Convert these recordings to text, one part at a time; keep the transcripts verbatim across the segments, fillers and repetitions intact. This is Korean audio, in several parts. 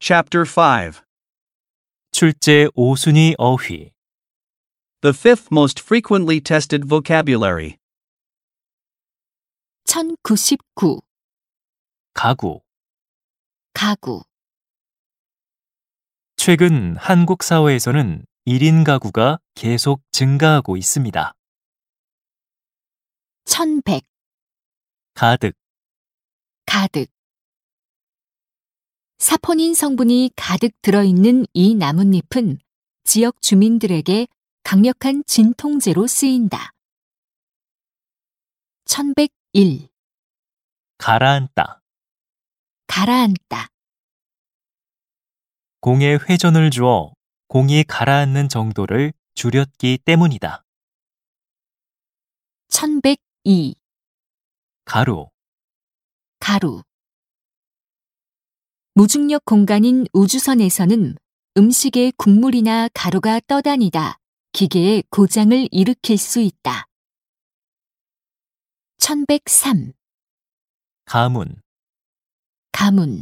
Chapter five. 출제 오 순위 어휘. The fifth most frequently tested vocabulary. 천구십구. 가구. 가구. 최근 한국 사회에서는 일 인 가구가 계속 증가하고 있습니다. 천백. 가득. 가득. 사포닌 성분이 가득 들어있는 이 나뭇잎은 지역 주민들에게 강력한 진통제로 쓰인다. 천백일. 가라앉다. 가라앉다. 공에 회전을 주어 공이 가라앉는 정도를 줄였기 때문이다. 천백이. 가루. 가루. 무중력 공간인 우주선에서는 음식에 국물이나 가루가 떠다니다 기계의 고장을 일으킬 수 있다. 천백삼. 가문. 가문.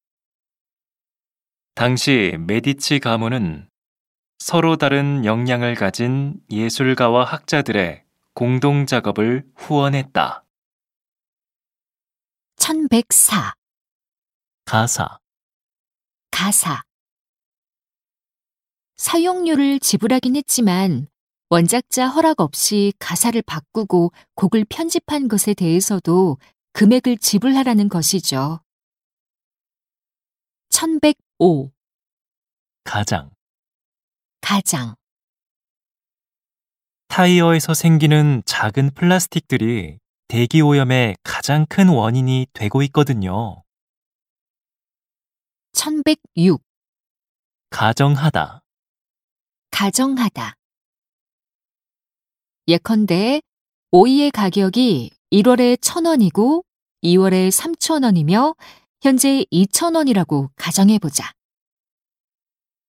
당시 메디치 가문은 서로 다른 역량을 가진 예술가와 학자들의 공동 작업을 후원했다. 천백사. 가사. 가사. 사용료를 지불하긴 했지만 원작자 허락 없이 가사를 바꾸고 곡을 편집한 것에 대해서도 금액을 지불하라는 것이죠. 천백오. 가장. 가장. 타이어에서 생기는 작은 플라스틱들이 대기 오염의 가장 큰 원인이 되고 있거든요. 천백육. 가정하다. 가정하다. 예컨대 오이의 가격이 일월에 천 원이고 이월에 삼천 원이며 현재 이천 원이라고 가정해보자.